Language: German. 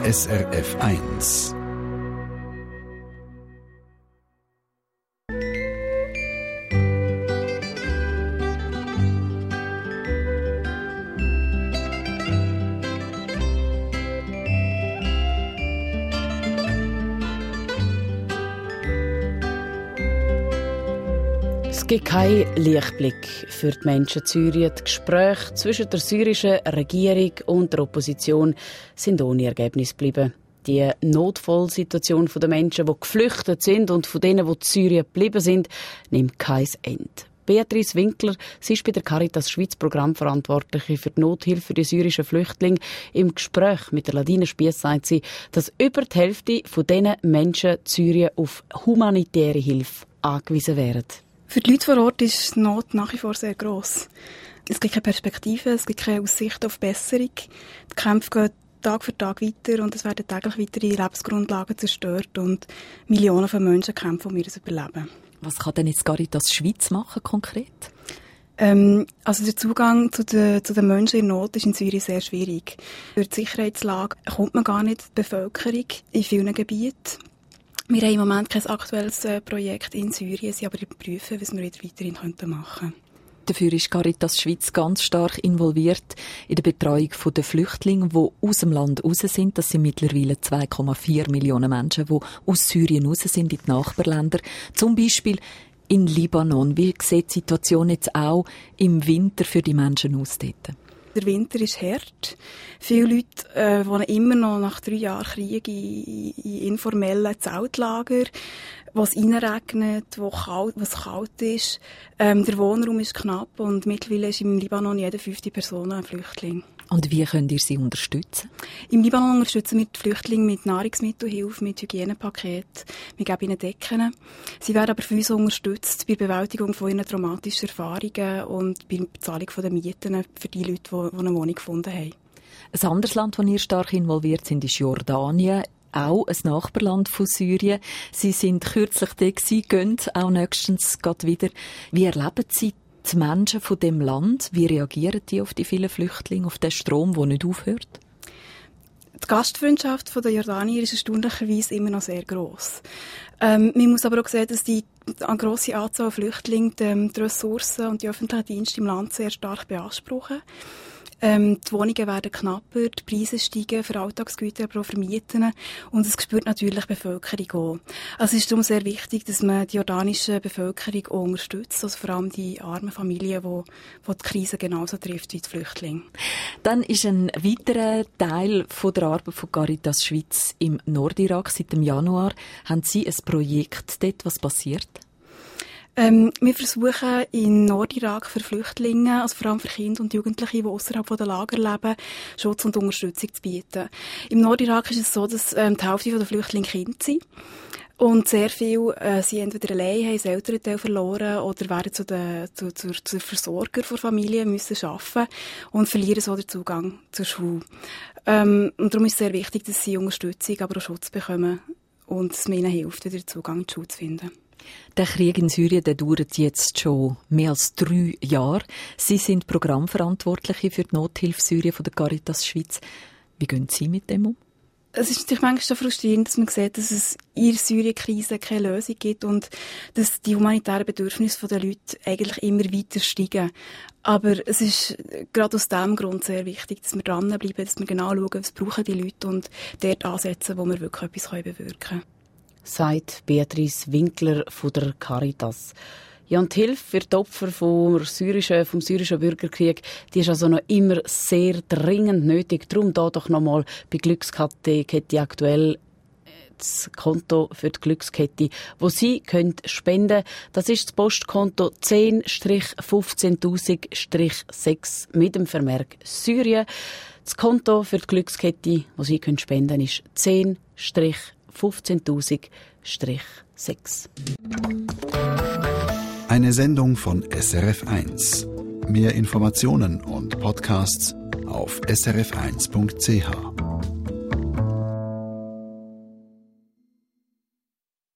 SRF 1. Es gibt keinen Lichtblick für die Menschen in Syrien. Die Gespräche zwischen der syrischen Regierung und der Opposition sind ohne Ergebnis geblieben. Die Notfallsituation der Menschen, die geflüchtet sind und von denen, die in Syrien geblieben sind, nimmt kein Ende. Beatrice Winkler, sie ist bei der Caritas Schweiz Programmverantwortliche für die Nothilfe für die syrischen Flüchtlinge. Im Gespräch mit der Ladina Spiess sagt sie, dass über die Hälfte von diesen Menschen in Syrien auf humanitäre Hilfe angewiesen wären. Für die Leute vor Ort ist die Not nach wie vor sehr gross. Es gibt keine Perspektive, es gibt keine Aussicht auf Besserung. Die Kämpfe gehen Tag für Tag weiter und es werden täglich weitere Lebensgrundlagen zerstört und Millionen von Menschen kämpfen um ihr Überleben. Was kann denn jetzt Caritas Schweiz machen konkret? Also der Zugang zu den Menschen in Not ist in Syrien sehr schwierig. Durch die Sicherheitslage kommt man gar nicht in die Bevölkerung in vielen Gebieten. Wir haben im Moment kein aktuelles Projekt in Syrien, sind aber prüfen, was wir wieder weiterhin machen könnten. Dafür ist Caritas Schweiz ganz stark involviert in der Betreuung der Flüchtlinge, die aus dem Land raus sind. Das sind mittlerweile 2,4 Millionen Menschen, die aus Syrien raus sind in die Nachbarländer. Zum Beispiel in Libanon. Wie sieht die Situation jetzt auch im Winter für die Menschen aus dort? Der Winter ist hart. Viele Leute wohnen immer noch nach 3 Jahren Krieg in informellen Zeltlager, wo es reinregnet, wo es kalt ist. Der Wohnraum ist knapp und mittlerweile ist im Libanon jede 5. Person ein Flüchtling. Und wie könnt ihr sie unterstützen? Im Libanon unterstützen wir die Flüchtlinge mit Nahrungsmittelhilfe, mit Hygienepaketen. Wir geben ihnen Decken. Sie werden aber von uns unterstützt bei der Bewältigung von ihren traumatischen Erfahrungen und bei der Bezahlung der Mieten für die Leute, die eine Wohnung gefunden haben. Ein anderes Land, wo ihr stark involviert sind, ist Jordanien. Auch ein Nachbarland von Syrien. Sie sind kürzlich da gewesen, gehen auch nächstens gerade wieder. Wie erleben Sie die Menschen von dem Land? Wie reagieren die auf die vielen Flüchtlinge, auf den Strom, der nicht aufhört? Die Gastfreundschaft der Jordanier ist erstaunlicherweise immer noch sehr gross. Man muss aber auch sehen, dass eine grosse Anzahl Flüchtlinge die Ressourcen und die öffentlichen Dienste im Land sehr stark beanspruchen. Die Wohnungen werden knapper, die Preise steigen für Alltagsgüter, aber auch für Mieten. Und das spürt natürlich die Bevölkerung auch. Also es ist darum sehr wichtig, dass man die jordanische Bevölkerung auch unterstützt, also vor allem die armen Familien, die Krise genauso trifft wie die Flüchtlinge. Dann ist ein weiterer Teil von der Arbeit von Caritas Schweiz im Nordirak. Seit dem Januar haben Sie ein Projekt dort. Was passiert? Wir versuchen in Nordirak für Flüchtlinge, also vor allem für Kinder und Jugendliche, die außerhalb der Lager leben, Schutz und Unterstützung zu bieten. Im Nordirak ist es so, dass die Hälfte der Flüchtlinge Kinder sind. Und sehr viele sind entweder allein, haben das Elternteil verloren oder werden zur Versorger der Familie müssen arbeiten und verlieren so den Zugang zur Schule. Und darum ist es sehr wichtig, dass sie Unterstützung, aber auch Schutz bekommen und es ihnen hilft, wieder Zugang zur Schule zu finden. Der Krieg in Syrien, der dauert jetzt schon mehr als 3 Jahre. Sie sind Programmverantwortliche für die Nothilfe Syrien von der Caritas Schweiz. Wie gehen Sie mit dem um? Es ist natürlich manchmal so frustrierend, dass man sieht, dass es in der Syrien-Krise keine Lösung gibt und dass die humanitären Bedürfnisse der Leute eigentlich immer weiter steigen. Aber es ist gerade aus diesem Grund sehr wichtig, dass wir dranbleiben, dass wir genau schauen, was brauchen die Leute und dort ansetzen, wo wir wirklich etwas bewirken können. Sagt Beatrice Winkler von der Caritas. Ja, und die Hilfe für die Opfer vom syrischen Bürgerkrieg, die ist also noch immer sehr dringend nötig. Darum da doch nochmal bei Glückskette aktuell das Konto für die Glückskette, wo Sie spenden können. Das ist das Postkonto 10-15000-6 mit dem Vermerk Syrien. Das Konto für die Glückskette, wo Sie spenden können, ist 10-15000-6. Eine Sendung von SRF 1. Mehr Informationen und Podcasts auf srf1.ch.